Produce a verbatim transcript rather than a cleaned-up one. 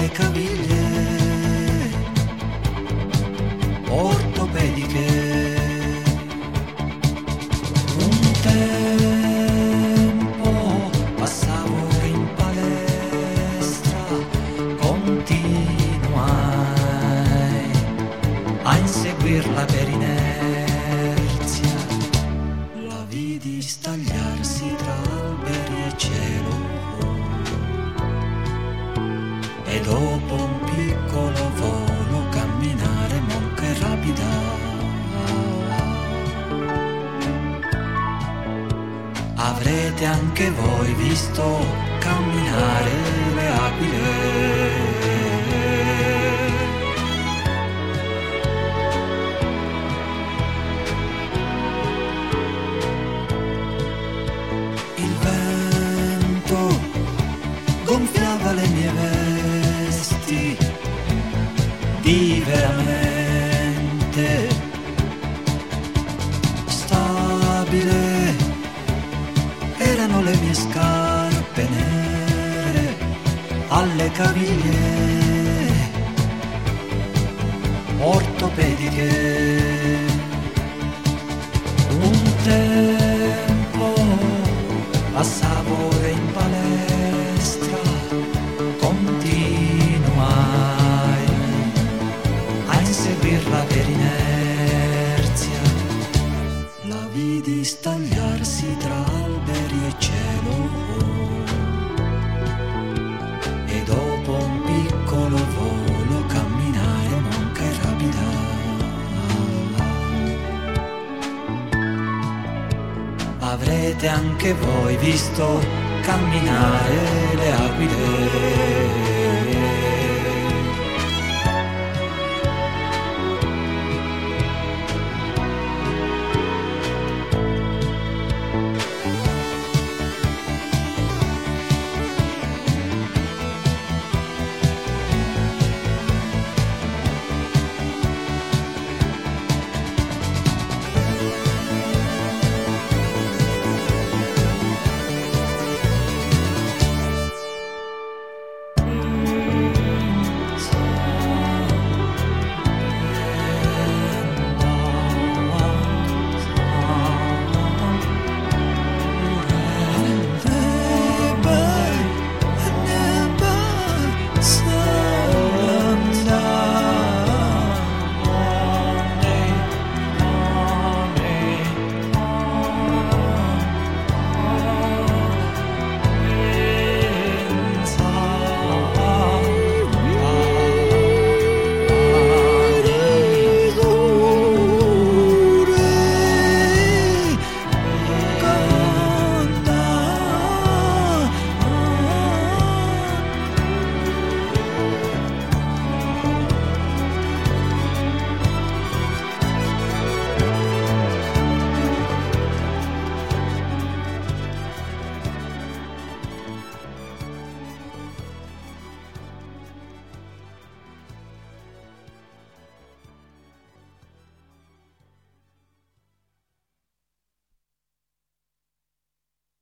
alle caviglie ortopediche. Un tempo passavo in palestra, continuai a inseguirla per inerzia. La vidi stagliarsi tra alberi e cielo, e dopo un piccolo volo camminare molto rapida. Avrete anche voi visto camminare le aquile. Il vento gonfiava le mie vesti di veramente stabile. Erano le mie scarpe nere alle caviglie ortopediche. Un tempo passavo in palestra, continuai a inseguirla per inerzia. La vidi stagliarsi tra alberi e cielo, e dopo un piccolo volo camminare monca e rapida. Avrete anche voi visto camminare le aquile.